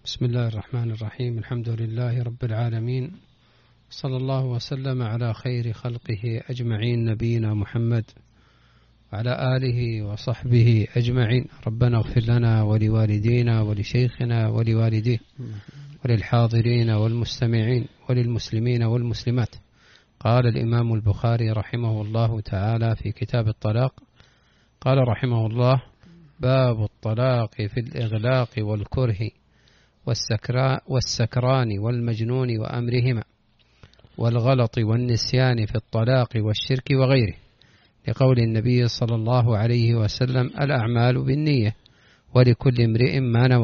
بسم الله الرحمن الرحيم. الحمد لله رب العالمين، صلى الله وسلم على خير خلقه أجمعين، نبينا محمد وعلى آله وصحبه أجمعين. ربنا اغفر لنا ولوالدينا ولشيخنا ولوالديه وللحاضرين والمستمعين وللمسلمين والمسلمات. قال الإمام البخاري رحمه الله تعالى في كتاب الطلاق، قال رحمه الله: باب الطلاق في الإغلاق والكره والسكران والمجنون وأمرهما، والغلط والنسيان في الطلاق والشرك وغيره، لقول النبي صلى الله عليه وسلم: الأعمال بالنية ولكل امرئ ما نوى.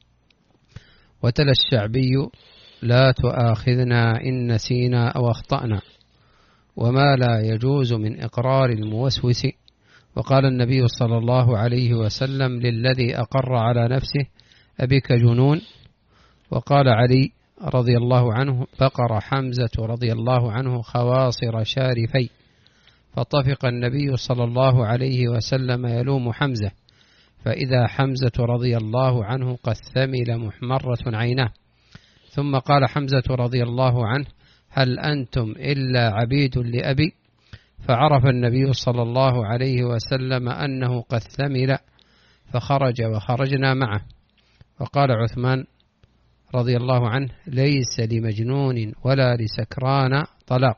وتلا الشعبي: لا تؤاخذنا إن نسينا أو أخطأنا، وما لا يجوز من إقرار الموسوس. وقال النبي صلى الله عليه وسلم للذي أقر على نفسه: أبك جنون؟ وقال علي رضي الله عنه: بقر حمزة رضي الله عنه خواصر شارفي، فطفق النبي صلى الله عليه وسلم يلوم حمزة، فإذا حمزة رضي الله عنه قد ثمل محمرة عيناه، ثم قال حمزة رضي الله عنه: هل أنتم إلا عبيد لأبي؟ فعرف النبي صلى الله عليه وسلم أنه قد ثمل، فخرج وخرجنا معه. وقال عثمان رضي الله عنه: ليس لمجنون ولا لسكران طلاق.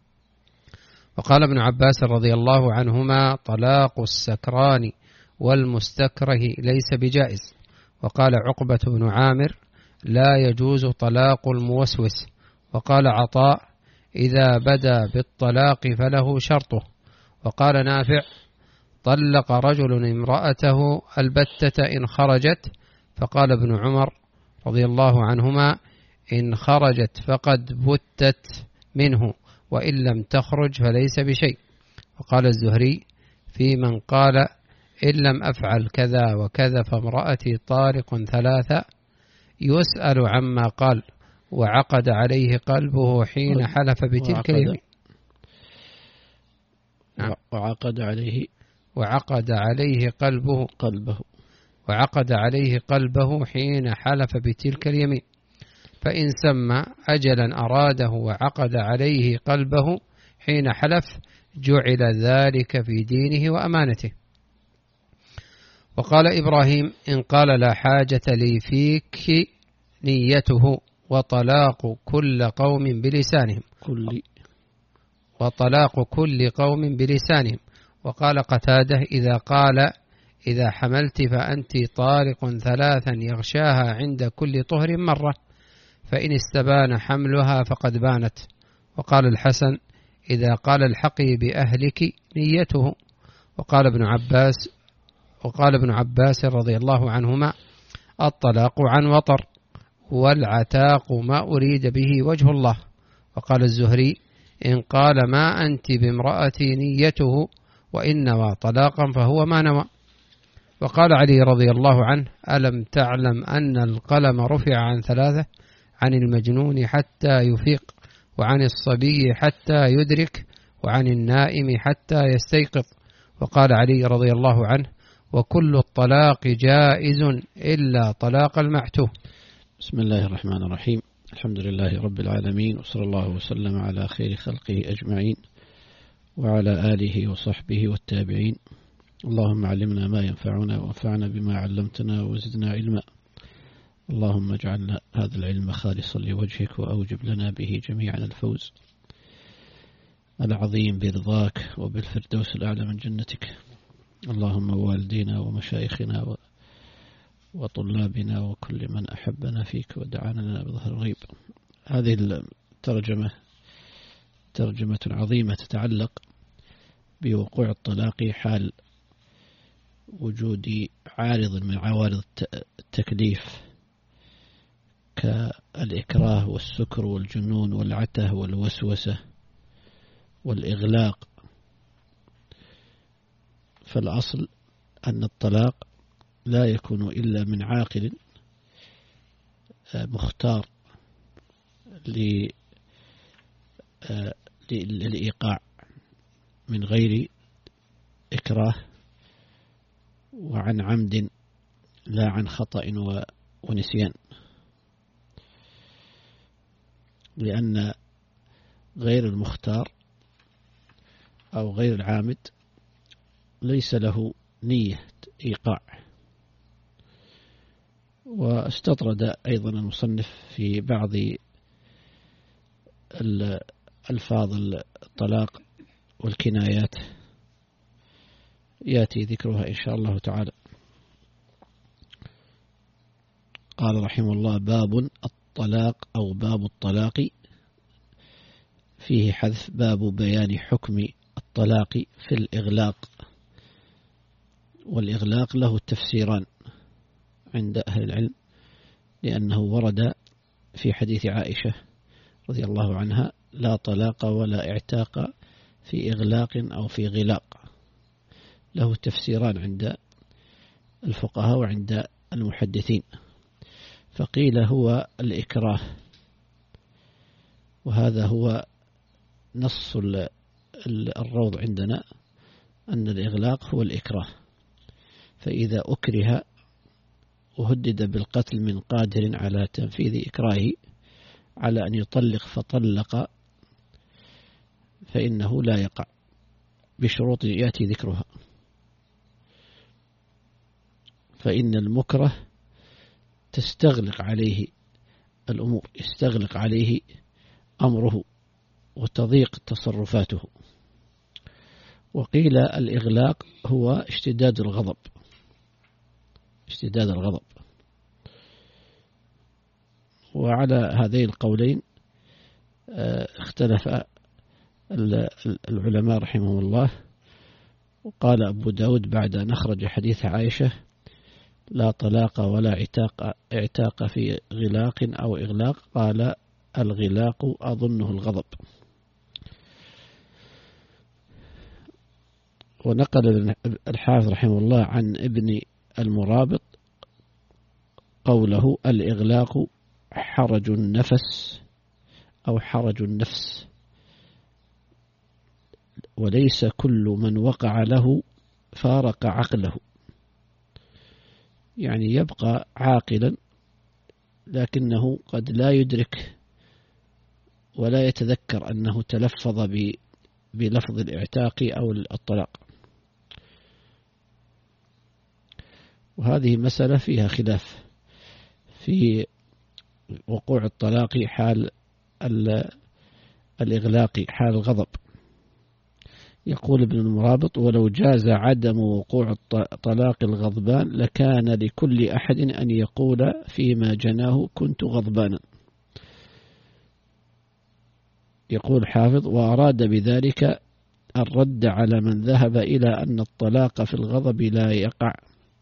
وقال ابن عباس رضي الله عنهما: طلاق السكران والمستكره ليس بجائز. وقال عقبة بن عامر: لا يجوز طلاق الموسوس. وقال عطاء: إذا بدا بالطلاق فله شرطه. وقال نافع: طلق رجل امرأته البتة إن خرجت. فقال ابن عمر رضي الله عنهما: إن خرجت فقد بتت منه، وإن لم تخرج فليس بشيء. وقال الزهري في من قال: إن لم أفعل كذا وكذا فامرأتي طارق ثلاثة، يسأل عما قال: وعقد عليه قلبه حين حلف بتلك اليمين. وعقد عليه قلبه حين حلف بتلك اليمين، فإن سمى أجلا أراده وعقد عليه قلبه حين حلف جعل ذلك في دينه وأمانته. وقال إبراهيم: إن قال لا حاجة لي فيك نيته، وطلاق كل قوم بلسانهم. وقال قتاده: إذا قال: إذا حملت فأنت طارق ثلاثا يغشاها عند كل طهر مرة، فإن استبان حملها فقد بانت. وقال الحسن: إذا قال الحقي بأهلك نيته. وقال ابن عباس رضي الله عنهما: الطلاق عن وطر، والعتاق ما أريد به وجه الله. وقال الزهري: إن قال ما أنت بامرأتي نيته، وإن نوى طلاقا فهو ما نوى. وقال علي رضي الله عنه: ألم تعلم أن القلم رفع عن ثلاثة: عن المجنون حتى يفيق، وعن الصبي حتى يدرك، وعن النائم حتى يستيقظ. وقال علي رضي الله عنه: وكل الطلاق جائز إلا طلاق المعتوه. بسم الله الرحمن الرحيم. الحمد لله رب العالمين، وصلى الله وسلم على خير خلقه أجمعين، وعلى آله وصحبه والتابعين. اللهم علمنا ما ينفعنا، وانفعنا بما علمتنا، وزدنا علما. اللهم اجعلنا هذا العلم خالصا لوجهك، وأوجب لنا به جميعا الفوز العظيم برضاك وبالفردوس الأعلى من جنتك. اللهم والدينا ومشايخنا وطلابنا وكل من أحبنا فيك ودعانا لنا بظهر الغيب. هذه الترجمة ترجمة عظيمة تتعلق بوقوع الطلاق حال وجود عارض من عوارض التكليف كالإكراه والسكر والجنون والعته والوسوسة والإغلاق. فالأصل أن الطلاق لا يكون إلا من عاقل مختار للإيقاع من غير إكراه، وعن عمد لا عن خطأ ونسيان. لأن غير المختار أو غير العامد ليس له نية إيقاع. واستطرد أيضا المصنف في بعض الألفاظ الطلاق والكنايات يأتي ذكرها إن شاء الله تعالى. قال رحمه الله: باب الطلاق أو باب الطلاق، فيه حذف باب بيان حكم الطلاق في الإغلاق. والإغلاق له تفسيران عند أهل العلم، لأنه ورد في حديث عائشة رضي الله عنها: لا طلاق ولا اعتاق في إغلاق أو في غلاق. له تفسيران عند الفقهاء وعند المحدثين. فقيل هو الإكراه، وهذا هو نص الروض عندنا، أن الإغلاق هو الإكراه. فإذا أكره وهدد بالقتل من قادر على تنفيذ إكراهه على أن يطلق فطلق فإنه لا يقع، بشروط يأتي ذكرها. فإن المكره تستغلق عليه الأمور، يستغلق عليه أمره وتضيق تصرفاته. وقيل الإغلاق هو اشتداد الغضب، اشتداد الغضب. وعلى هذين القولين اختلف العلماء رحمهم الله. وقال أبو داود بعد أن أخرج حديث عائشة: لا طلاق ولا اعتاق في غلاق أو إغلاق، قال: الغلاق أظنه الغضب. ونقل الحافظ رحمه الله عن ابن المرابط قوله: الإغلاق حرج النفس أو حرج النفس، وليس كل من وقع له فارق عقله. يعني يبقى عاقلا لكنه قد لا يدرك ولا يتذكر أنه تلفظ بلفظ الاعتاق أو الطلاق. وهذه مسألة فيها خلاف في وقوع الطلاق حال الإغلاق، حال الغضب. يقول ابن المرابط: ولو جاز عدم وقوع طلاق الغضبان لكان لكل أحد أن يقول فيما جناه: كنت غضبانا. يقول حافظ: وأراد بذلك الرد على من ذهب إلى أن الطلاق في الغضب لا يقع،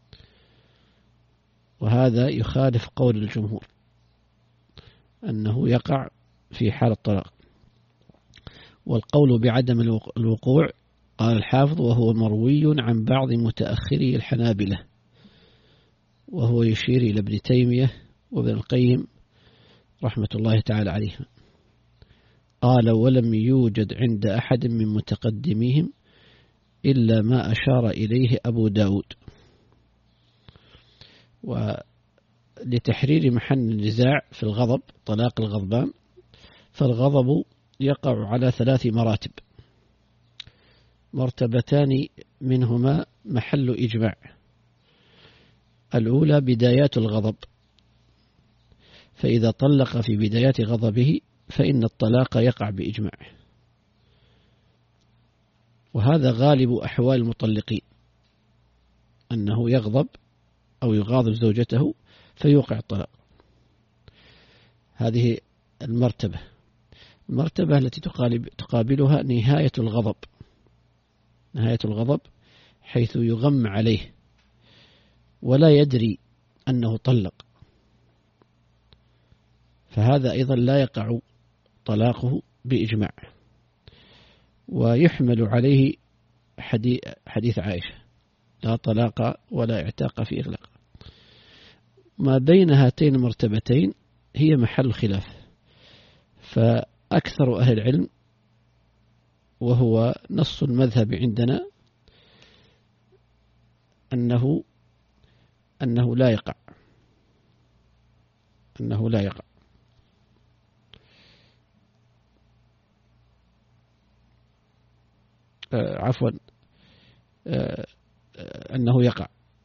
وهذا يخالف قول الجمهور أنه يقع في حال الطلاق. والقول بعدم الوقوع، قال الحافظ، وهو مروي عن بعض متأخري الحنابلة، وهو يشير إلى ابن تيمية وابن القيم رحمة الله تعالى عليهم. قال: ولم يوجد عند أحد من متقدميهم إلا ما أشار إليه أبو داود. ولتحرير محل النزاع في الغضب، طلاق الغضبان، فالغضب يقع على 3 مراتب، مرتبتان منهما محل إجماع. الأولى بدايات الغضب، فإذا طلق في بدايات غضبه فإن الطلاق يقع بإجماع، وهذا غالب أحوال المطلقين، أنه يغضب أو يغاضب زوجته فيوقع الطلاق. هذه المرتبة التي تقابلها نهاية الغضب، نهاية الغضب حيث يغم عليه ولا يدري أنه طلق، فهذا أيضا لا يقع طلاقه بإجماع. ويحمل عليه حديث عائشة: لا طلاق ولا اعتاق في إغلاق. ما بين هاتين المرتبتين هي محل خلاف، فأكثر أهل العلم، وهو نص المذهب عندنا، أنه لا يقع، أنه لا يقع. أنه يقع.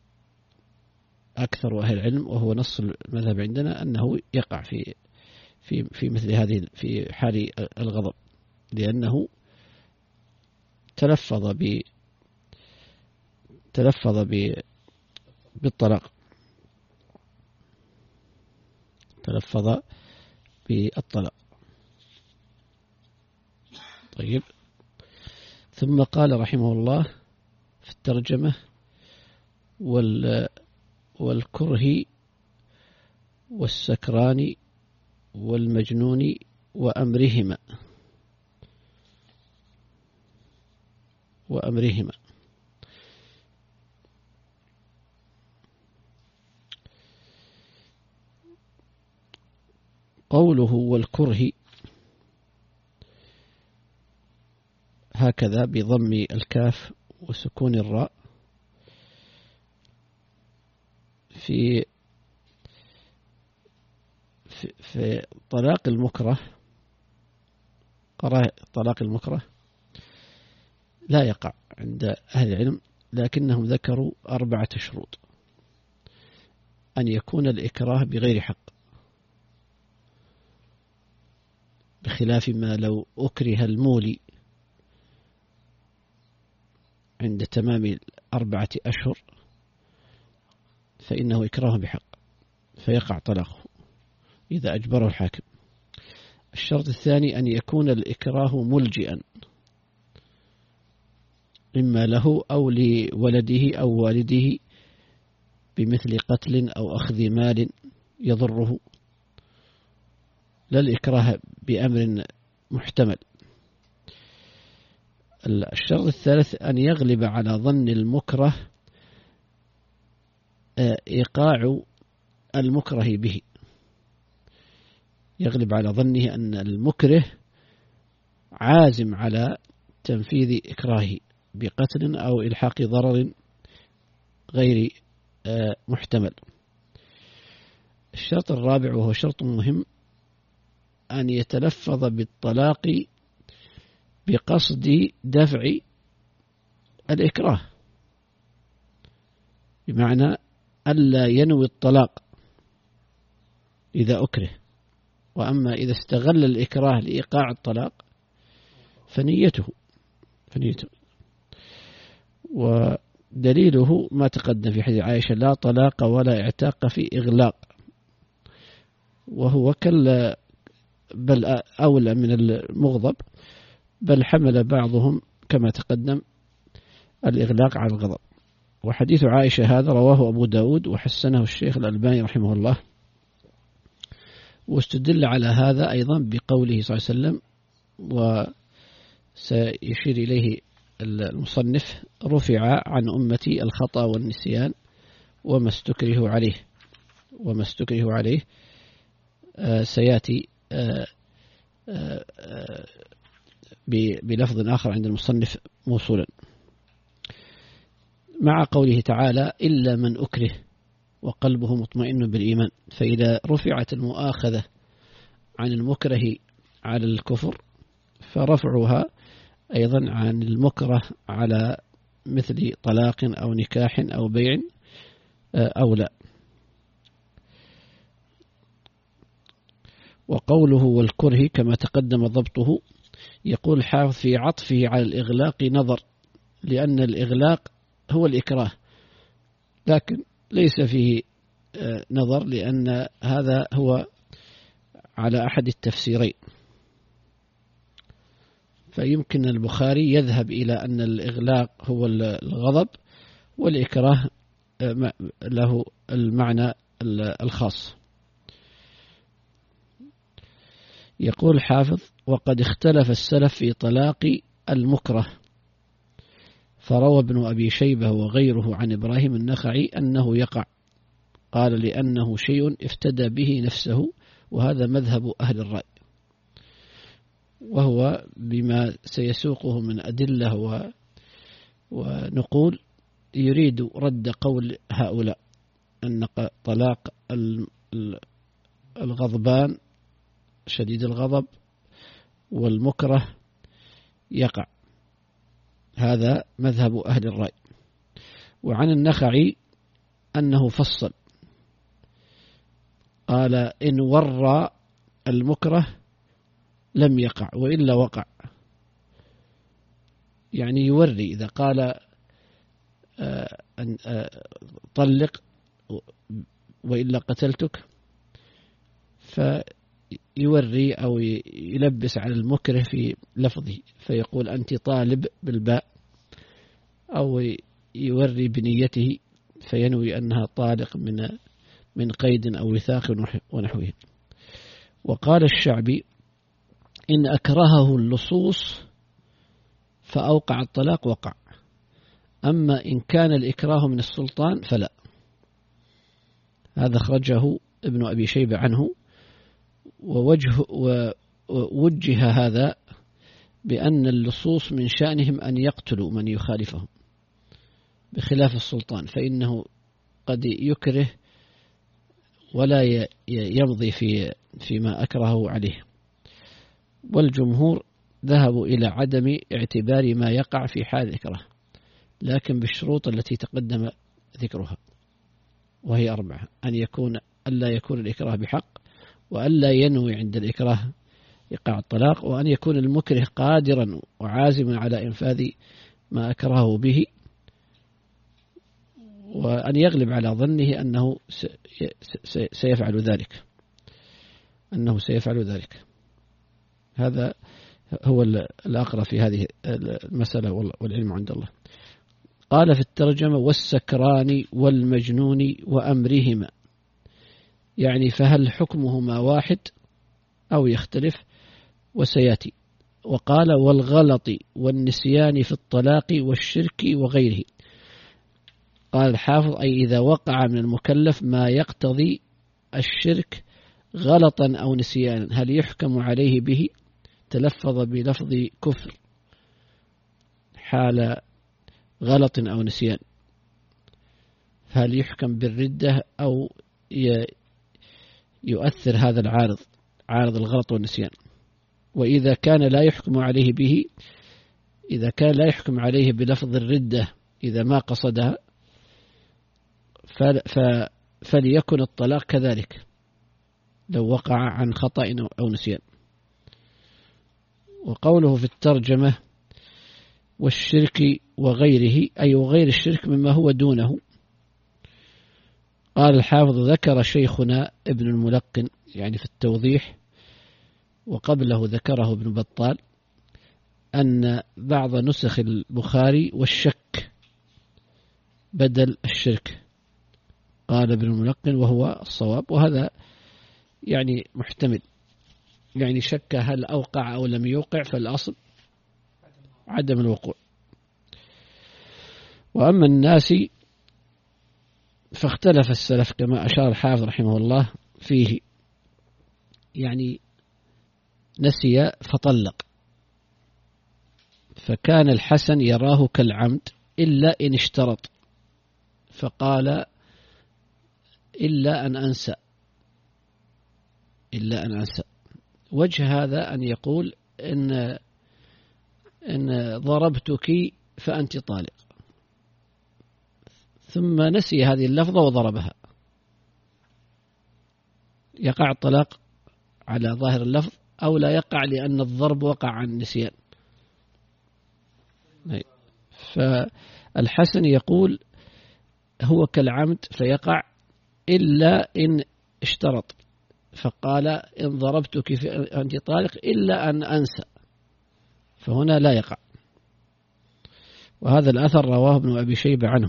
أكثر أهل العلم وهو نص المذهب عندنا أنه يقع في مثل هذه في حال الغضب، لأنه تلفظ بالطلاق، تلفظ بالطلاق. طيب، ثم قال رحمه الله في الترجمة: والكره والسكران والمجنون وأمرهما. قوله والكره هكذا بضم الكاف وسكون الراء في طلاق المكره. طلاق المكره لا يقع عند أهل العلم، لكنهم ذكروا 4 شروط: أن يكون الإكراه بغير حق، بخلاف ما لو أكره المولي عند تمام 4 أشهر فإنه إكراه بحق فيقع طلاقه إذا أجبره الحاكم. الشرط الثاني أن يكون الإكراه ملجئا، إما له أو لولده أو والده، بمثل قتل أو أخذ مال يضره، لا الإكراه بأمر محتمل. الشرط الثالث أن يغلب على ظن المكره إيقاع المكره به، يغلب على ظنه أن المكره عازم على تنفيذ إكراهه بقتل أو إلحاق ضرر غير محتمل. الشرط الرابع وهو شرط مهم: أن يتلفظ بالطلاق بقصد دفع الإكراه، بمعنى ألا ينوي الطلاق إذا أكره، وأما إذا استغل الإكراه لإيقاع الطلاق فنيته. ودليله ما تقدم في حديث عائشة: لا طلاق ولا اعتاق في إغلاق، وهو بل أولى من المغضب، بل حمل بعضهم كما تقدم الإغلاق على الغضب. وحديث عائشة هذا رواه أبو داود وحسنه الشيخ الألباني رحمه الله. واستدل على هذا أيضا بقوله صلى الله عليه وسلم، وسيشير إليه المصنف: رفع عن أمتي الخطأ والنسيان وما استكره عليه سيأتي بلفظ آخر عند المصنف موصولا، مع قوله تعالى: إلا من أكره وقلبه مطمئن بالإيمان. فإذا رفعت المؤاخذة عن المكره على الكفر فرفعها أيضا عن المكره على مثل طلاق أو نكاح أو بيع أولى. وقوله والكره كما تقدم ضبطه، يقول الحافظ في عطفه على الإغلاق نظر، لأن الإغلاق هو الإكراه، لكن ليس فيه نظر، لأن هذا هو على أحد التفسيرين. فيمكن البخاري يذهب إلى أن الإغلاق هو الغضب، والإكراه له المعنى الخاص. يقول الحافظ: وقد اختلف السلف في طلاق المكره، فروى ابن أبي شيبة وغيره عن إبراهيم النخعي أنه يقع، قال: لأنه شيء افتدى به نفسه، وهذا مذهب أهل الرأي، وهو بما سيسوقه من أدلة ونقول يريد رد قول هؤلاء أن طلاق الغضبان شديد الغضب والمكره يقع، هذا مذهب أهل الرأي. وعن النخعي أنه فصل، قال إن ورى المكره لم يقع وإلا وقع. يعني يوري، إذا قال طلق وإلا قتلتك، فيوري أو يلبس على المكره في لفظه، فيقول أنت طالب بالباء، أو يوري بنيته فينوي أنها طالق من قيد أو وثاق ونحوه. وقال الشعبي إن أكرهه اللصوص فأوقع الطلاق وقع، أما إن كان الإكراه من السلطان فلا. هذا خرجه ابن أبي شيبة عنه. ووجه هذا بأن اللصوص من شأنهم أن يقتلوا من يخالفهم، بخلاف السلطان فإنه قد يكره ولا يمضي فيما أكرهه عليه. والجمهور ذهبوا إلى عدم اعتبار ما يقع في حال الإكراه، لكن بالشروط التي تقدم ذكرها، وهي 4: ألا يكون الإكراه بحق، وألا ينوي عند الإكراه إيقاع الطلاق، وأن يكون المكره قادرا وعازما على إنفاذ ما أكرهه به، وأن يغلب على ظنه أنه سيفعل ذلك. هذا هو الأقرب في هذه المسألة، والعلم عند الله. قال في الترجمة: والسكران والمجنون وأمرهما، يعني فهل حكمهما واحد أو يختلف؟ وسيأتي. وقال: والغلط والنسيان في الطلاق والشرك وغيره. قال الحافظ: أي إذا وقع من المكلف ما يقتضي الشرك غلطا أو نسيانا، هل يحكم عليه به؟ تلفظ بلفظ كفر حال غلط أو نسيان، هل يحكم بالردة أو يؤثر هذا عارض الغلط والنسيان؟ وإذا كان لا يحكم عليه به، إذا كان لا يحكم عليه بلفظ الردة إذا ما قصدها، فليكن الطلاق كذلك لو وقع عن خطأ أو نسيان. وقوله في الترجمة: والشرك وغيره، أي وغير الشرك مما هو دونه. قال الحافظ: ذكر شيخنا ابن الملقن، يعني في التوضيح، وقبله ذكره ابن بطال، أن بعض نسخ البخاري والشك بدل الشرك. قال ابن الملقن وهو الصواب، وهذا يعني محتمل، يعني شك هل أوقع أو لم يوقع، فالأصل عدم الوقوع. وأما الناس فاختلف السلف كما أشار الحافظ رحمه الله فيه، يعني نسي فطلق، فكان الحسن يراه كالعمد إلا إن اشترط، فقال: إلا أن أنسى. وجه هذا أن يقول إن ضربتك فأنت طالق، ثم نسي هذه اللفظة وضربها، يقع الطلاق على ظاهر اللفظ أو لا يقع لأن الضرب وقع عن النسيان. فالحسن يقول هو كالعمد فيقع إلا إن اشترط، فقال: إن ضربتك فأنت طالق إلا أن أنسى، فهنا لا يقع. وهذا الأثر رواه ابن أبي شيبة عنه.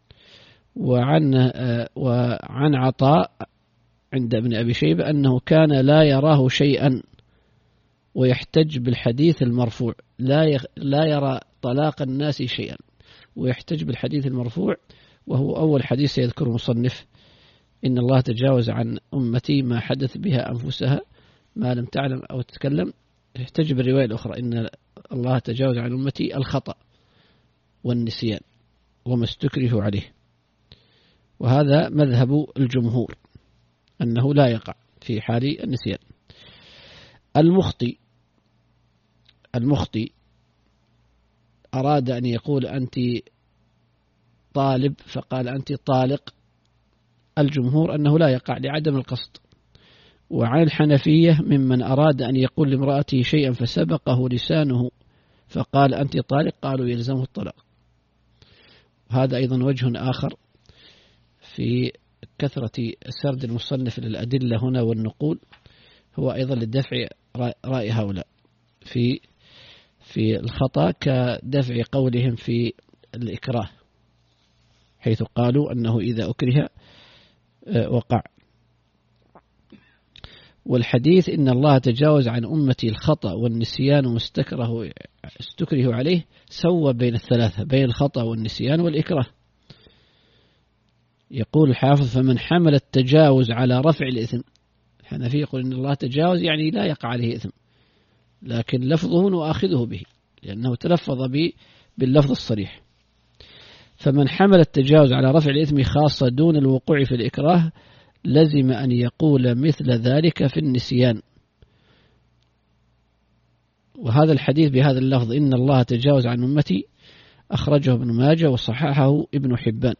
وعن عطاء عند ابن أبي شيبة أنه كان لا يراه شيئا ويحتج بالحديث المرفوع، لا يرى طلاق الناس شيئا ويحتج بالحديث المرفوع، وهو أول حديث سيذكره مصنف: إن الله تجاوز عن أمتي ما حدث بها أنفسها ما لم تعلم أو تتكلم. يحتج بالرواية الأخرى: إن الله تجاوز عن أمتي الخطأ والنسيان وما استكره عليه. وهذا مذهب الجمهور أنه لا يقع في حال النسيان. المخطئ أراد أن يقول أنت طالب فقال أنت طالق، الجمهور أنه لا يقع لعدم القصد. وعن الحنفية ممن أراد أن يقول لامرأته شيئا فسبقه لسانه فقال أنت طالق، قالوا يلزمه الطلاق. هذا أيضا وجه آخر في كثرة سرد المصنف للأدلة هنا والنقول، هو أيضا للدفع رأي هؤلاء في الخطأ، كدفع قولهم في الإكراه، حيث قالوا أنه إذا أكره وقع. والحديث إن الله تجاوز عن أمتي الخطأ والنسيان واستكره عليه، سوى بين الثلاثة، بين الخطأ والنسيان والإكراه. يقول الحافظ فمن حمل التجاوز على رفع الإثم، الحنفي يقول إن الله تجاوز يعني لا يقع عليه إثم، لكن لفظه نؤاخذه به لأنه تلفظ باللفظ الصريح. فمن حمل التجاوز على رفع الإثم خاصة دون الوقوع في الإكراه لزم أن يقول مثل ذلك في النسيان. وهذا الحديث بهذا اللفظ إن الله تجاوز عن أمتي أخرجه ابن ماجه وصححه ابن حبان.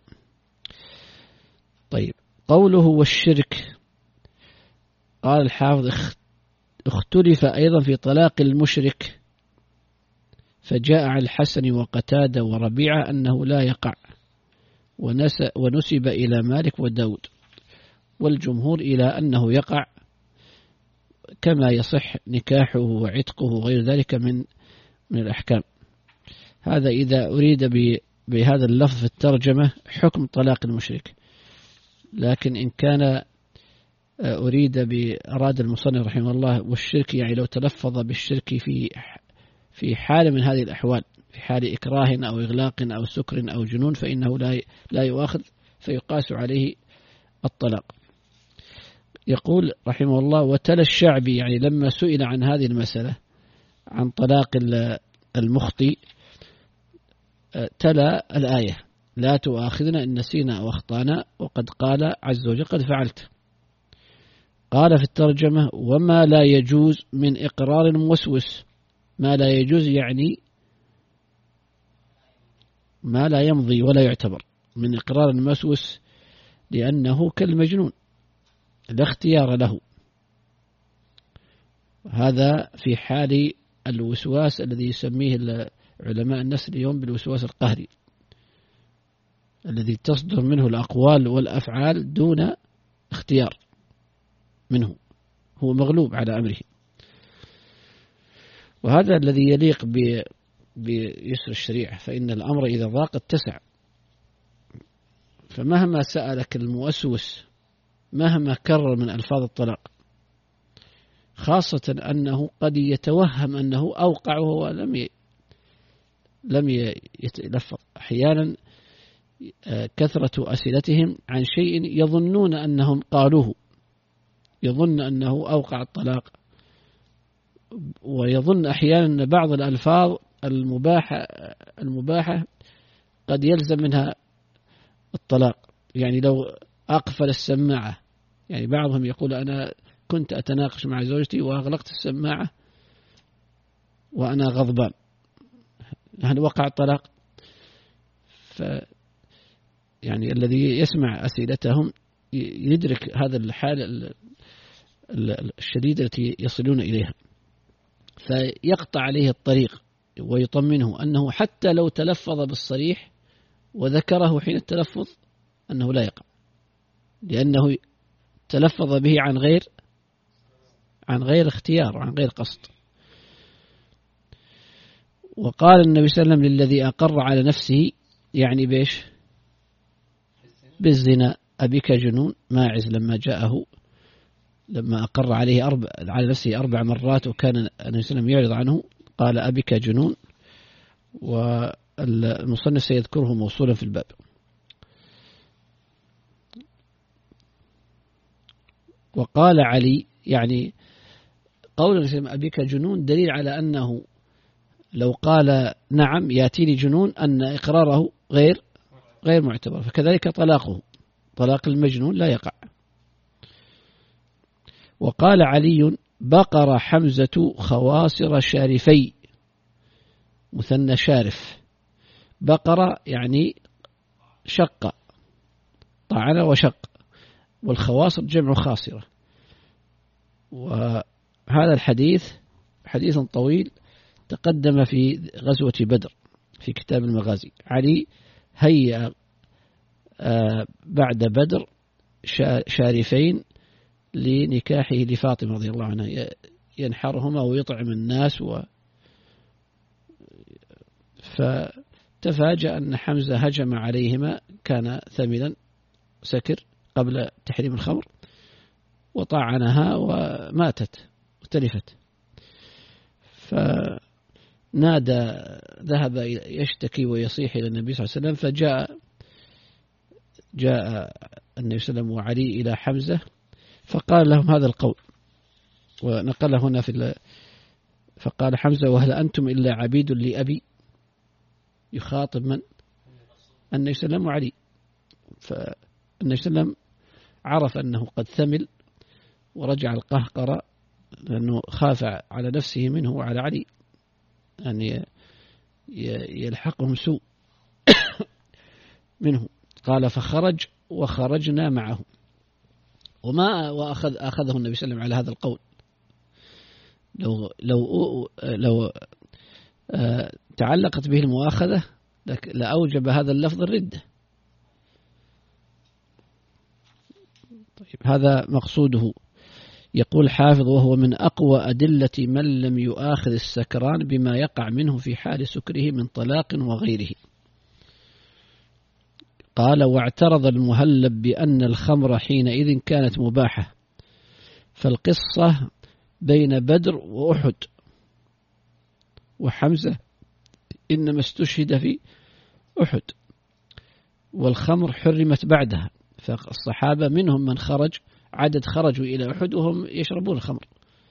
طيب، قوله والشرك، قال الحافظ اختلف أيضا في طلاق المشرك، فجاء عن الحسن وقتادة وربيعة أنه لا يقع، ونسب إلى مالك وداود، والجمهور إلى أنه يقع كما يصح نكاحه وعتقه وغير ذلك من الأحكام. هذا إذا أريد بهذا اللفظ في الترجمة حكم طلاق المشرك. لكن إن كان أراد المصنف رحمه الله والشرك، يعني لو تلفظ بالشرك في حال من هذه الأحوال، في حال إكراه أو إغلاق أو سكر أو جنون، فإنه لا يؤاخذ، فيقاس عليه الطلاق. يقول رحمه الله وتلا الشعبي، يعني لما سئل عن هذه المسألة عن طلاق المخطي تلا الآية لا تؤاخذنا إن نسينا أو أخطأنا، وقد قال عز وجل قد فعلت. قال في الترجمة وما لا يجوز من إقرار موسوس، ما لا يجوز يعني ما لا يمضي ولا يعتبر من إقرار موسوس، لأنه كالمجنون لا اختيار له. هذا في حال الوسواس الذي يسميه علماء النفس اليوم بالوسواس القهري، الذي تصدر منه الأقوال والأفعال دون اختيار منه، هو مغلوب على أمره. وهذا الذي يليق بيسر الشريعة، فإن الأمر إذا ضاق اتسع. فمهما سألك الموسوس مهما كرر من ألفاظ الطلاق، خاصة أنه قد يتوهم أنه أوقع وهو لم يتلفظ. أحيانا كثرة أسئلتهم عن شيء يظنون أنهم قالوه، يظن أنه أوقع الطلاق، ويظن أحيانا أن بعض الألفاظ المباحة قد يلزم منها الطلاق. يعني لو أقفل السماعة، يعني بعضهم يقول أنا كنت أتناقش مع زوجتي وأغلقت السماعة وأنا غضبان، هل وقع الطلاق؟ يعني الذي يسمع أسئلتهم يدرك هذا الحالة الشديدة التي يصلون إليها، فيقطع عليه الطريق ويطمنه أنه حتى لو تلفظ بالصريح وذكره حين التلفظ أنه لا يقع، لأنه تلفظ به عن غير اختيار وعن غير قصد. وقال النبي صلى الله عليه وسلم للذي أقر على نفسه، يعني بيش بالزنا، أبيك جنون. ماعز لما جاءه لما أقر عليه على نفسه 4 مرات وكان النبي صلى الله عليه وسلم يعرض عنه، قال أبيك جنون. والمصنف سيذكره موصولا في الباب. وقال علي، يعني قول النبي صلى الله عليه وسلم أبيك جنون دليل على أنه لو قال نعم يأتيني جنون أن إقراره غير معتبر، فكذلك طلاق المجنون لا يقع. وقال علي بقر حمزة خواصر شارفي، مثنى شارف، بقرة يعني شق، طعن وشق، والخواصر جمع خاصرة. وهذا الحديث حديث طويل تقدم في غزوة بدر في كتاب المغازي. علي هيأ بعد بدر شارفين لنكاحه لفاطمة رضي الله عنها، ينحرهما ويطعم الناس فتفاجأ أن حمزة هجم عليهما، كان ثملا سكر قبل تحريم الخمر، وطعنها وماتت وتلفت. فنادى، ذهب يشتكي ويصيح إلى النبي صلى الله عليه وسلم، فجاء النبي صلى الله عليه وسلم وعلي إلى حمزة فقال لهم هذا القول، ونقل هنا فقال حمزة: وهل أنتم إلا عبيد لأبي؟ يخاطب من؟ النبي صلى الله عليه وسلم وعلي. فالنبي صلى الله عليه وسلم عرف أنه قد ثمل ورجع القهقرة، لأنه خاف على نفسه منه وعلى علي أن يلحقهم سوء منه. قال: فخرج وخرجنا معه. أخذه النبي صلى الله عليه وسلم على هذا القول. لو تعلقت به المؤاخذة لأوجب هذا اللفظ الردة. طيب، هذا مقصوده. يقول حافظ: وهو من أقوى أدلة من لم يؤاخذ السكران بما يقع منه في حال سكره من طلاق وغيره. قال: واعترض المهلب بأن الخمر حينئذ كانت مباحة، فالقصة بين بدر وأحد، وحمزة إنما استشهد في أحد، والخمر حرمت بعدها، فالصحابة منهم من خرج، عدد خرجوا إلى أحد وهم يشربون الخمر.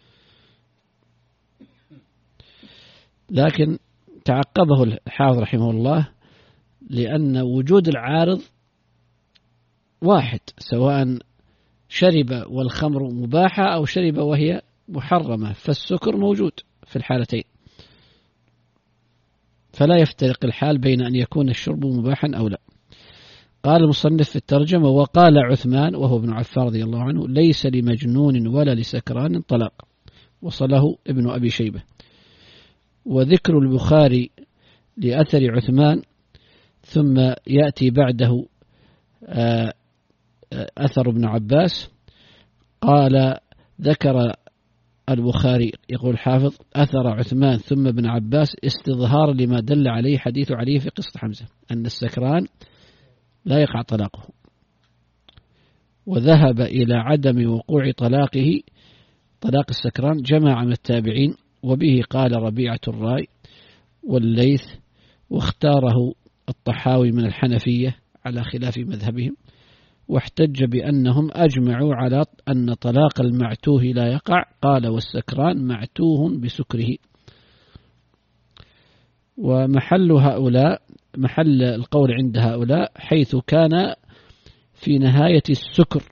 لكن تعقبه الحافظ رحمه الله لأن وجود العارض واحد، سواء شرب والخمر مباحة أو شرب وهي محرمة، فالسكر موجود في الحالتين، فلا يفترق الحال بين أن يكون الشرب مباحا أو لا. قال المصنف في الترجمة: وقال عثمان وهو ابن عفان رضي الله عنه: ليس لمجنون ولا لسكران طلاق، وصله ابن أبي شيبة. وذكر البخاري لأثر عثمان ثم يأتي بعده أثر ابن عباس. قال: ذكر البخاري، يقول حافظ: أثر عثمان ثم ابن عباس استظهار لما دل عليه حديث علي في قصة حمزة أن السكران لا يقع طلاقه، وذهب إلى عدم وقوع طلاقه، طلاق السكران، جماعة من التابعين، وبه قال ربيعة الرأي والليث، واختاره الطحاوي من الحنفية على خلاف مذهبهم، واحتج بأنهم أجمعوا على أن طلاق المعتوه لا يقع. قال: والسكران معتوه بسكره. ومحل القول عند هؤلاء حيث كان في نهاية السكر،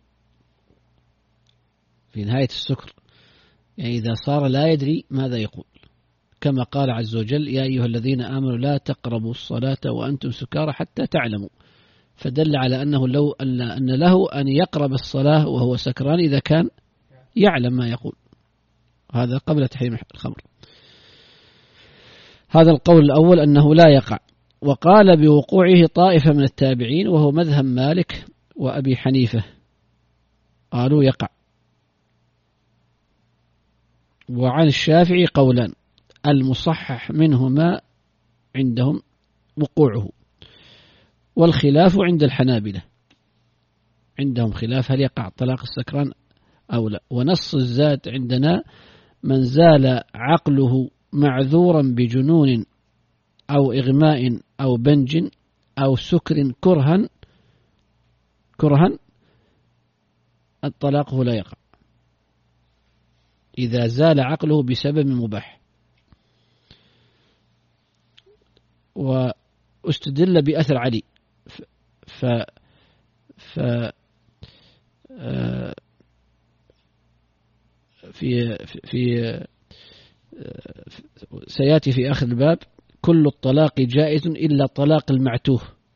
يعني إذا صار لا يدري ماذا يقول، كما قال عز وجل: يا أيها الذين آمنوا لا تقربوا الصلاة وأنتم سكارى حتى تعلموا، فدل على أنه أن له أن يقرب الصلاة وهو سكران إذا كان يعلم ما يقول، هذا قبل تحريم الخمر. هذا القول الأول أنه لا يقع. وقال بوقوعه طائفة من التابعين وهو مذهب مالك وأبي حنيفة، قالوا يقع. وعن الشافعي قولان، المصحح منهما عندهم وقوعه، والخلاف عند الحنابلة، عندهم خلاف هل يقع طلاق السكران أو لا. ونص الزاد عندنا: من زال عقله معذورا بجنون أو إغماء أو بنج أو سكر كرها الطلاق لا يقع إذا زال عقله بسبب مباح. واستدل بأثر علي في سيأتي في آخر الباب كل الطلاق جائز إلا طلاق المعتوه،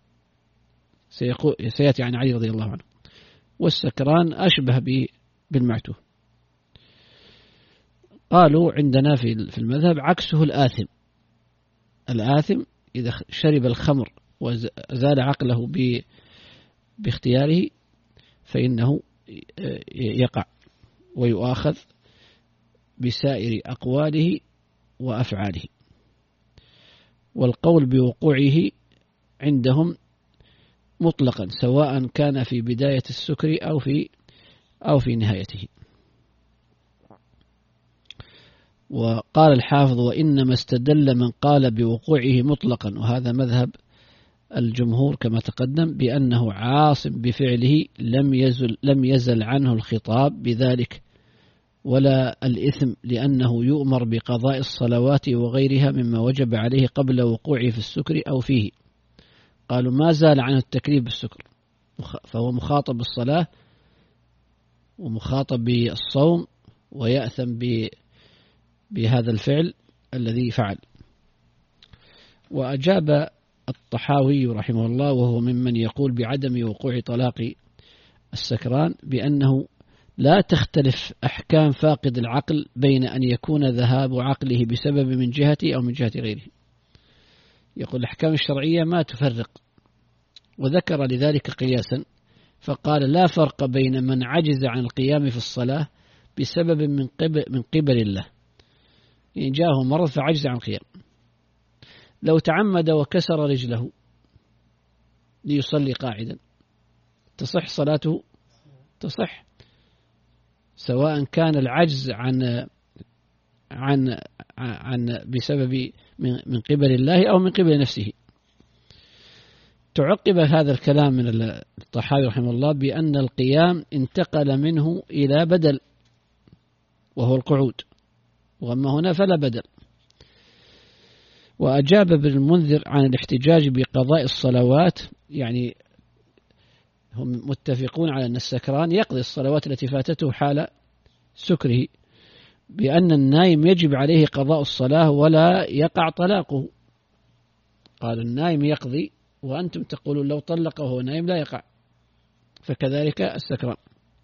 سيأتي عن علي رضي الله عنه. والسكران أشبه بالمعتوه. قالوا عندنا في المذهب عكسه الآثم. الآثم إذا شرب الخمر وزال عقله باختياره فإنه يقع ويؤاخذ بسائر أقواله وأفعاله. والقول بوقوعه عندهم مطلقا سواء كان في بداية السكر أو في نهايته. وقال الحافظ: وإنما استدل من قال بوقوعه مطلقا، وهذا مذهب الجمهور كما تقدم، بأنه عاصم بفعله لم يزل عنه الخطاب بذلك ولا الإثم، لأنه يؤمر بقضاء الصلوات وغيرها مما وجب عليه قبل وقوعه في السكر أو فيه. قالوا ما زال عنه التكليف بالسكر، فهو مخاطب بالصلاة ومخاطب بالصوم ويأثم بهذا الفعل الذي فعل. وأجاب الطحاوي رحمه الله وهو ممن يقول بعدم وقوع طلاق السكران بأنه لا تختلف أحكام فاقد العقل بين أن يكون ذهاب عقله بسبب من جهته أو من جهة غيره. يقول الأحكام الشرعية ما تفرق، وذكر لذلك قياسا فقال: لا فرق بين من عجز عن القيام في الصلاة بسبب من قبل الله، يعني جاءه مرض فعجز عن القيام، لو تعمد وكسر رجله ليصلي قاعدا تصح صلاته؟ تصح، سواء كان العجز عن بسبب من قبل الله أو من قبل نفسه. تعقب هذا الكلام من الطحاوي رحمه الله بأن القيام انتقل منه إلى بدل وهو القعود، وأما هنا فلا بدل. وأجاب ابن المنذر عن الاحتجاج بقضاء الصلوات، يعني هم متفقون على أن السكران يقضي الصلوات التي فاتته حال سكره، بأن النائم يجب عليه قضاء الصلاة ولا يقع طلاقه. قال النائم يقضي وأنتم تقولون لو طلق وهو نائم لا يقع، فكذلك السكران.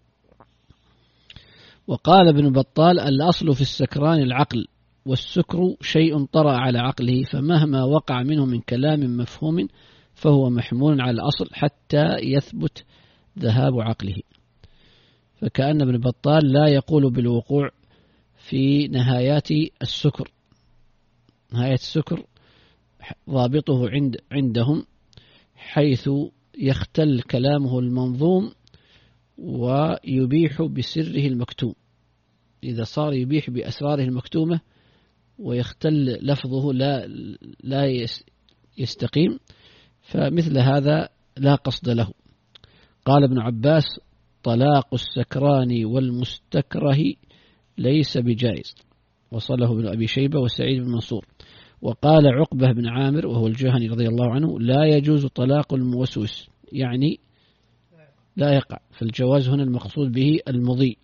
وقال ابن بطال: الأصل في السكران العقل، والسكر شيء طرأ على عقله، فمهما وقع منه من كلام مفهوم فهو محمول على الأصل حتى يثبت ذهاب عقله. فكأن ابن بطال لا يقول بالوقوع في نهايات السكر. نهاية السكر ضابطه عندهم حيث يختل كلامه المنظوم ويبيح بسره المكتوم. إذا صار يبيح بأسراره المكتومة ويختل لفظه لا يستقيم، فمثل هذا لا قصد له. قال ابن عباس: طلاق السكران والمستكره ليس بجائز، وصله ابن أبي شيبة وسعيد بن منصور. وقال عقبة بن عامر وهو الجهني رضي الله عنه: لا يجوز طلاق الموسوس، يعني لا يقع، فالجواز هنا المقصود به المضي،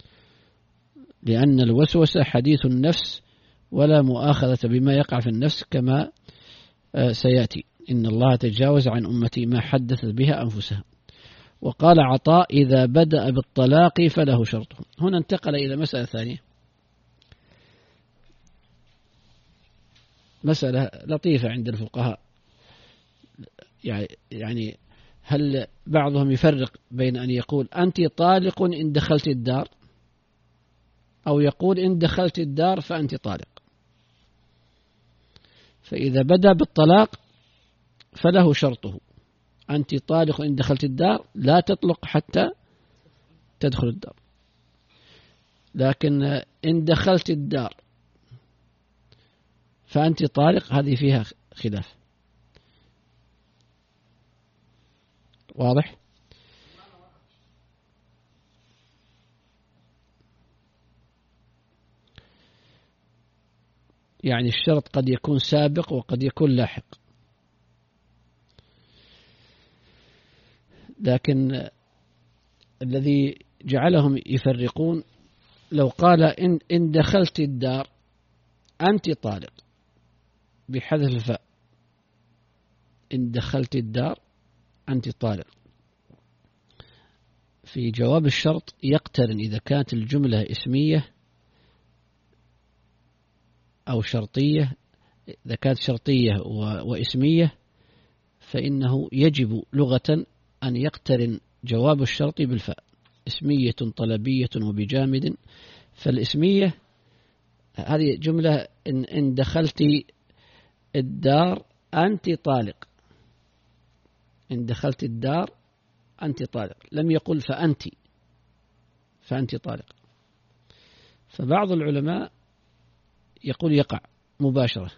لأن الوسوسة حديث النفس ولا مؤاخذة بما يقع في النفس كما سيأتي. إن الله تجاوز عن أمتي ما حدثت بها أنفسها. وقال عطاء: إذا بدأ بالطلاق فله شرطه. هنا انتقل إلى مسألة ثانية، مسألة لطيفة عند الفقهاء. يعني هل بعضهم يفرق بين أن يقول أنت طالق إن دخلت الدار، أو يقول إن دخلت الدار فأنت طالق. فإذا بدأ بالطلاق فله شرطه: أنت طالق إن دخلت الدار، لا تطلق حتى تدخل الدار. لكن إن دخلت الدار فأنت طالق، هذه فيها خلاف. واضح؟ يعني الشرط قد يكون سابق وقد يكون لاحق، لكن الذي جعلهم يفرقون لو قال إن دخلت الدار أنت طالق، بحذف الفاء. إن دخلت الدار أنت طالق. في جواب الشرط يقترن إذا كانت الجملة اسمية أو شرطية. إذا كانت شرطية واسمية فإنه يجب لغة أن يقترن جواب الشرط بالفاء. اسمية طلبية وبجامد. فالاسمية هذه جملة إن دخلت الدار أنت طالق. إن دخلت الدار أنت طالق، لم يقل فأنت طالق. فبعض العلماء يقول يقع مباشرة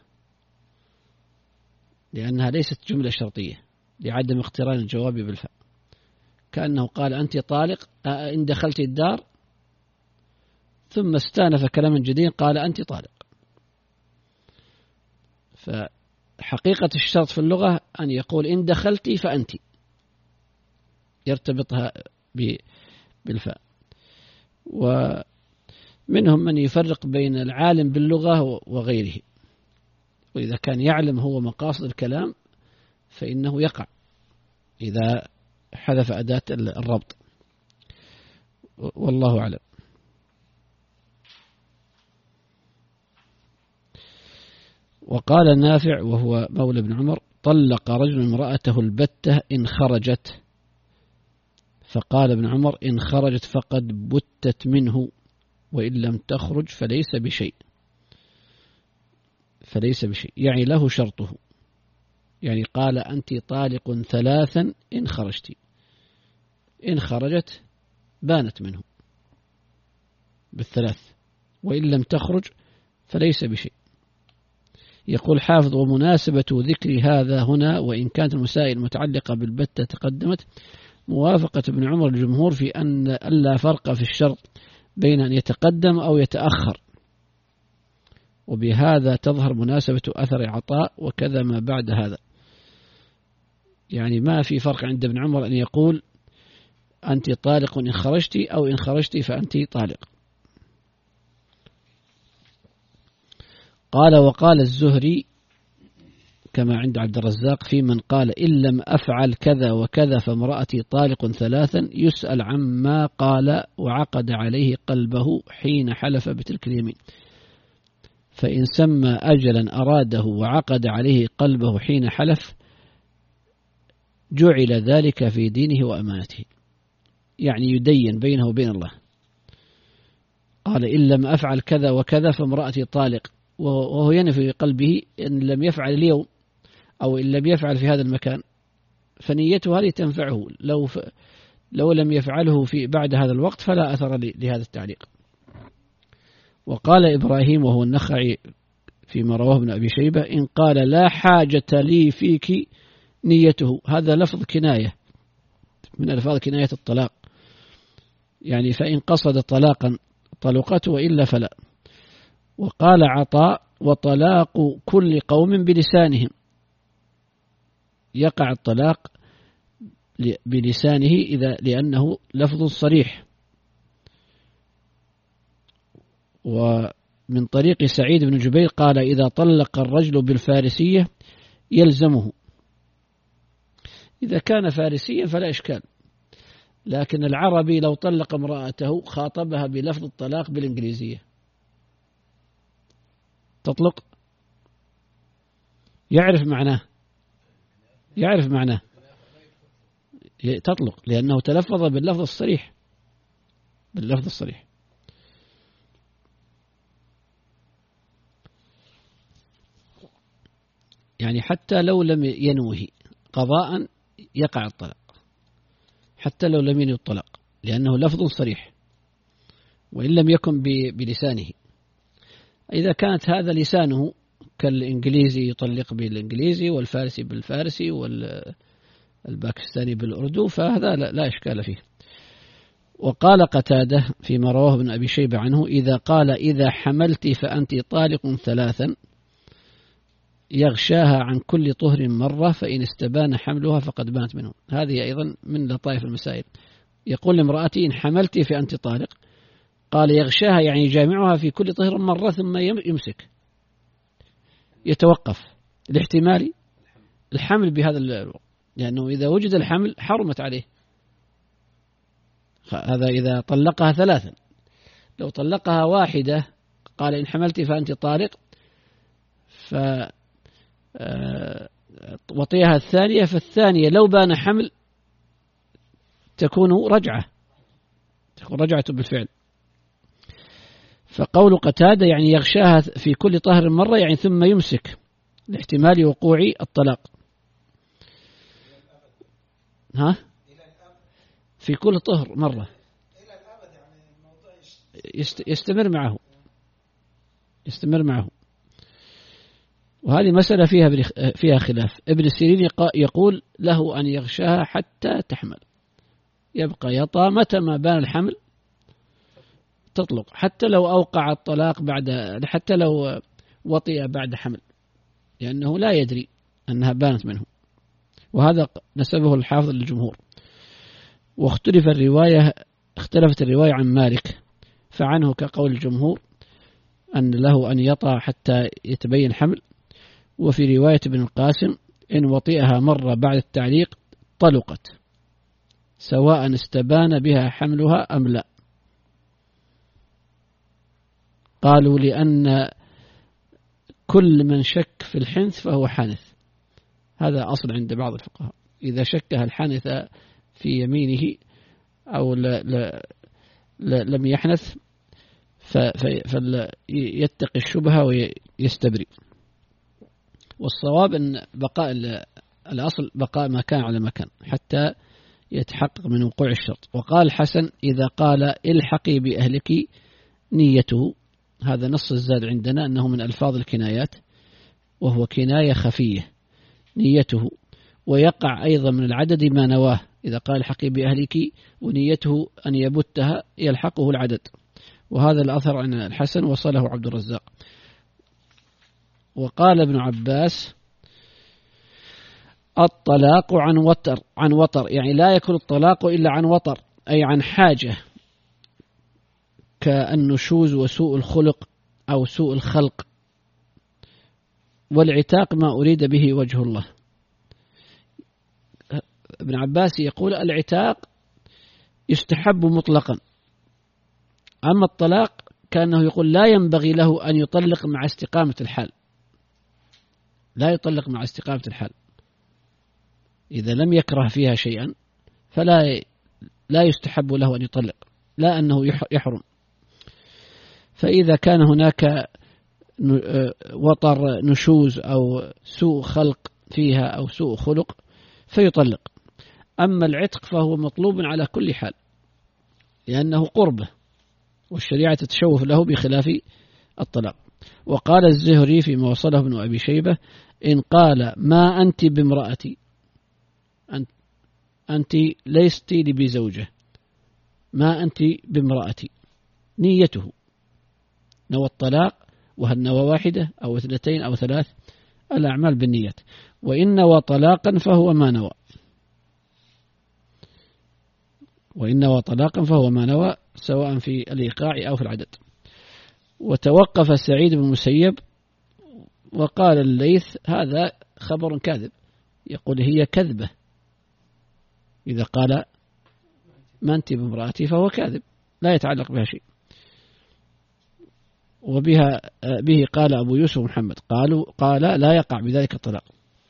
لأنها ليست جملة شرطية لعدم اقتران الجواب بالفاء، كأنه قال أنت طالق إن دخلت الدار ثم استأنف كلاما جديدا قال أنت طالق. فحقيقة الشرط في اللغة أن يقول إن دخلت فأنت، يرتبطها بالفاء. ومنهم من يفرق بين العالم باللغة وغيره، وإذا كان يعلم هو مقاصد الكلام فإنه يقع إذا حذف أداة الربط، والله أعلم. وقال نافع وهو مولى بن عمر: طلق رجل امرأته البتة إن خرجت، فقال ابن عمر: إن خرجت فقد بتت منه، وإن لم تخرج فليس بشيء. يعني له شرطه، يعني قال أنت طالق ثلاثا إن خرجت، إن خرجت بانت منه بالثلاث، وإن لم تخرج فليس بشيء. يقول حافظ: ومناسبة ذكر هذا هنا وإن كانت المسائل المتعلقة بالبتة تقدمت، موافقة ابن عمر الجمهور في أن لا فرق في الشرط بين أن يتقدم أو يتأخر، وبهذا تظهر مناسبة أثر عطاء وكذا ما بعد هذا. يعني ما في فرق عند ابن عمر أن يقول أنت طالق إن خرجت أو إن خرجت فأنت طالق. قال: وقال الزهري كما عند عبد الرزاق في من قال إن لم أفعل كذا وكذا فامرأتي طالق ثلاثا، يسأل عما قال وعقد عليه قلبه حين حلف بتلك اليمين، فإن سمى أجلا أراده وعقد عليه قلبه حين حلف جعل ذلك في دينه وأمانته، يعني يدين بينه وبين الله. قال إن لم أفعل كذا وكذا فامرأتي طالق، وهو ينفي في قلبه إن لم يفعل اليوم أو إن لم يفعل في هذا المكان، فنيته هذه تنفعه. لو لم يفعله في بعد هذا الوقت فلا أثر لهذا التعليق. وقال إبراهيم وهو النخعي فيما رواه ابن أبي شيبة: إن قال لا حاجة لي فيك نيته، هذا لفظ كناية من ألفاظ كناية الطلاق، يعني فإن قصد طلاقا طلقته وإلا فلا. وقال عطاء: وطلاق كل قوم بلسانهم، يقع الطلاق بلسانه لأنه لفظ صريح. ومن طريق سعيد بن جبير قال: إذا طلق الرجل بالفارسية يلزمه. إذا كان فارسيا فلا إشكال، لكن العربي لو طلق امرأته خاطبها بلفظ الطلاق بالإنجليزية تطلق، يعرف معناه تطلق، لأنه تلفظ باللفظ الصريح. يعني حتى لو لم ينوه قضاء يقع الطلاق، حتى لو لم ينوي الطلاق، لأنه لفظ صريح وإن لم يكن بلسانه. إذا كانت هذا لسانه كالإنجليزي يطلق بالإنجليزي والفارسي بالفارسي والباكستاني بالأردو فهذا لا إشكال فيه. وقال قتادة فيما رواه ابن أبي شيبة عنه: إذا قال إذا حملت فأنت طالق ثلاثا يغشاها عن كل طهر مرة، فإن استبان حملها فقد بانت منه. هذه أيضا من لطائف المسائل. يقول لامرأتي إن حملت فأنت طالق، قال يغشاها يعني يجامعها في كل طهر مرة ثم يمسك، يتوقف الاحتمالي الحمل بهذا الوقت، لأنه إذا وجد الحمل حرمت عليه. هذا إذا طلقها ثلاثا. لو طلقها واحدة قال إن حملت فأنت طالق، وطيها الثانية، فالثانية لو بان حمل تكون رجعة بالفعل. فقول قتادة يعني يغشاها في كل طهر مرة، يعني ثم يمسك لاحتمال وقوع الطلاق. في كل طهر مرة يستمر معه. وهذه مسألة فيها خلاف. ابن سيرين يقول له أن يغشاها حتى تحمل، يبقى يطأ متى ما بان الحمل تطلق، حتى لو أوقع الطلاق حتى لو وطئ بعد حمل، لأنه لا يدري أنها بانت منه. وهذا نسبه الحافظ للجمهور. اختلفت الرواية عن مالك، فعنه كقول الجمهور أن له أن يطأ حتى يتبين حمل. وفي رواية ابن القاسم إن وطئها مرة بعد التعليق طلقت، سواء استبان بها حملها أم لا. قالوا لأن كل من شك في الحنث فهو حانث، هذا أصل عند بعض الفقهاء. إذا شكها الحانث في يمينه أو لم يحنث فيتقي الشبهة ويستبرئ. والصواب أن الأصل بقاء ما كان على مكان حتى يتحقق من وقوع الشرط. وقال الحسن إذا قال الحقي بأهلك نيته، هذا نص الزاد عندنا أنه من ألفاظ الكنايات، وهو كناية خفية نيته، ويقع أيضا من العدد ما نواه. إذا قال الحقي بأهلك ونيته أن يبتها يلحقه العدد. وهذا الأثر عن الحسن وصله عبد الرزاق. وقال ابن عباس الطلاق عن وطر، يعني لا يكون الطلاق إلا عن وطر، أي عن حاجة كالنشوز وسوء الخلق أو سوء الخلق. والعتاق ما أريد به وجه الله. ابن عباس يقول العتاق يستحب مطلقا، أما الطلاق كأنه يقول لا ينبغي له أن يطلق مع استقامة الحال، لا يطلق مع استقامة الحال. إذا لم يكره فيها شيئا لا يستحب له أن يطلق، لا أنه يحرم. فإذا كان هناك وطر نشوز أو سوء خلق فيها أو سوء خلق فيطلق. أما العتق فهو مطلوب على كل حال، لأنه قربة والشريعة تتشوف له بخلاف الطلاق. وقال الزهري فيما وصله ابن أبي شيبة إن قال ما أنت بامرأتي، أنت ليست لي بزوجة، ما أنت بامرأتي، نيته نوى الطلاق، وهل نوى واحدة أو اثنتين أو ثلاث، الأعمال بالنيات. وإن نوى طلاقا فهو ما نوى، وإن نوى طلاقا فهو ما نوى، سواء في الإيقاع أو في العدد. وتوقف سعيد بن المسيب وقال الليث هذا خبر كاذب، يقول هي كذبة، إذا قال ما أنت بامرأتي فهو كاذب لا يتعلق بها شيء. به قال أبو يوسف محمد قال لا يقع بذلك الطلاق.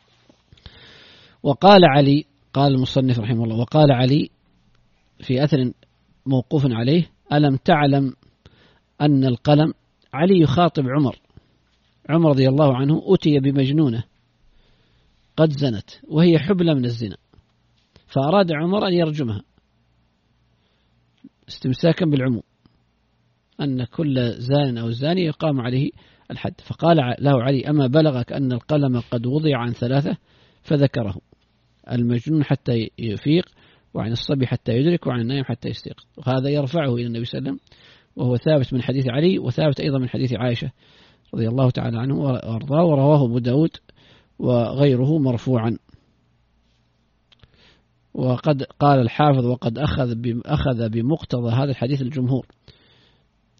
وقال علي، قال المصنف رحمه الله، وقال علي في أثر موقوف عليه ألم تعلم أن القلم، علي يخاطب عمر رضي الله عنه أتي بمجنونة قد زنت وهي حبلى من الزنا، فأراد عمر أن يرجمها استمساكا بالعموم أن كل زان أو زاني يقام عليه الحد. فقال له علي أما بلغك أن القلم قد وضع عن ثلاثة، فذكره: المجنون حتى يفيق، وعن الصبي حتى يدرك، وعن النائم حتى يستيقظ. وهذا يرفعه إلى النبي صلى الله عليه وسلم، وهو ثابت من حديث علي وثابت أيضا من حديث عائشة رضي الله تعالى عنه وأرضاه، ورواه أبو داود وغيره مرفوعا. وقد قال الحافظ وقد أخذ بمقتضى هذا الحديث الجمهور،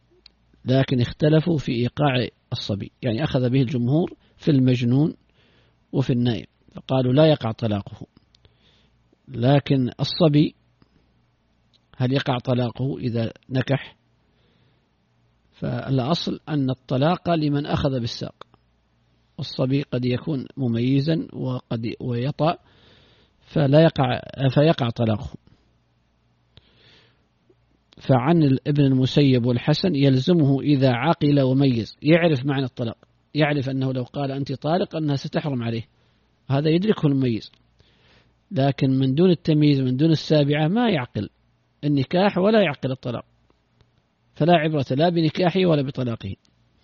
لكن اختلفوا في إيقاع الصبي، يعني أخذ به الجمهور في المجنون وفي النائم، فقالوا لا يقع طلاقه. لكن الصبي هل يقع طلاقه إذا نكح؟ فالأصل أن الطلاق لمن أخذ بالساق، الصبي قد يكون مميزا وقد ويطأ فيقع طلاقه. فعن ابن المسيب والحسن يلزمه إذا عقل وميز، يعرف معنى الطلاق، يعرف أنه لو قال أنت طالق أنها ستحرم عليه، هذا يدركه المميز. لكن من دون التمييز من دون السابعة ما يعقل النكاح ولا يعقل الطلاق، فلا عبرة لا بنكاحه ولا بطلاقه.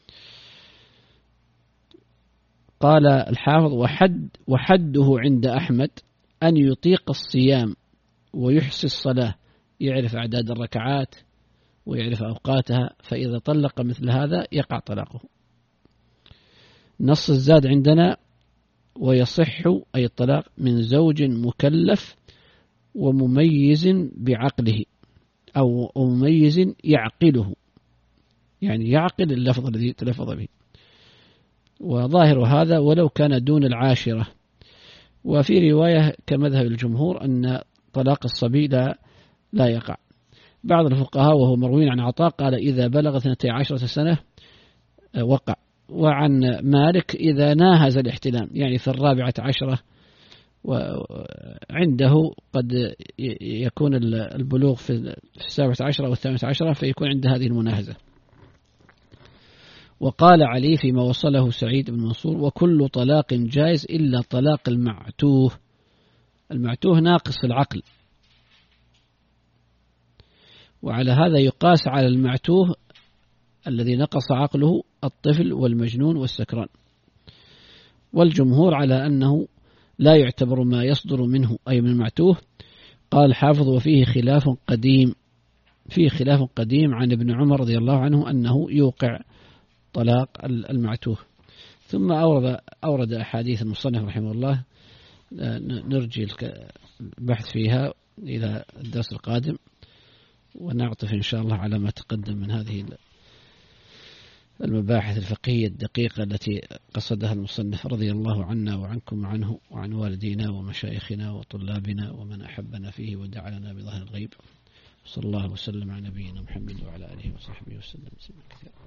قال الحافظ وحده عند أحمد أن يطيق الصيام ويحسي الصلاة، يعرف أعداد الركعات ويعرف أوقاتها، فإذا طلق مثل هذا يقع طلاقه. نص الزاد عندنا ويصح أي الطلاق من زوج مكلف ومميز بعقله أو مميز يعقله، يعني يعقل اللفظ الذي تلفظ به. وظاهر هذا ولو كان دون العاشرة. وفي رواية كمذهب الجمهور أن طلاق الصبي لا يقع. بعض الفقهاء وهو مروي عن عطاء قال إذا بلغ 12 سنة وقع، وعن مالك إذا ناهز الاحتلام، يعني في 14، وعنده قد يكون البلوغ في 17 أو 18 فيكون عند هذه المناهزة. وقال علي فيما وصله سعيد بن منصور وكل طلاق جائز إلا طلاق المعتوه. المعتوه ناقص في العقل، وعلى هذا يقاس على المعتوه الذي نقص عقله الطفل والمجنون والسكران. والجمهور على أنه لا يعتبر ما يصدر منه أي من المعتوه. قال الحافظ وفيه خلاف قديم، فيه خلاف قديم عن ابن عمر رضي الله عنه أنه يوقع طلاق المعتوه. ثم أورد أحاديث المصنف رحمه الله نرجي البحث فيها إلى الدرس القادم، ونعطف إن شاء الله على ما تقدم من هذه المباحث الفقهية الدقيقة التي قصدها المصنف رضي الله عنا وعنكم وعنه وعن والدينا ومشايخنا وطلابنا ومن أحبنا فيه ودعا لنا بظهر الغيب. صلى الله وسلم على نبينا محمد وعلى آله وصحبه وسلم.